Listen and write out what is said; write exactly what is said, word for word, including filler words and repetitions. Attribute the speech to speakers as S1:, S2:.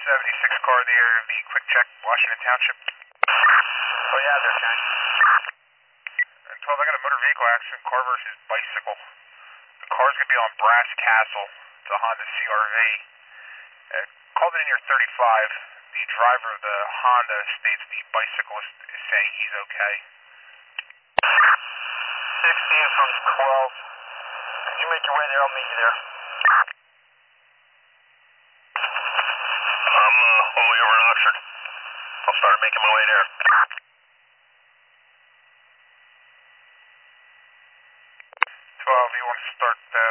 S1: seventy-six car, the area of the Quick Check, Washington Township.
S2: Oh yeah, they're ten.
S1: And twelve, I got a motor vehicle accident, car versus bicycle. The car's going to be on Brass Castle. It's a Honda C R V. Uh, called it in your thirty-five. The driver of the Honda states the bicyclist is saying he's okay.
S2: sixteen from twelve. Could you make your way there? I'll meet you there.
S3: I'm uh, all the way over in Oxford. I'll start making my way there.
S1: twelve, you want to start uh,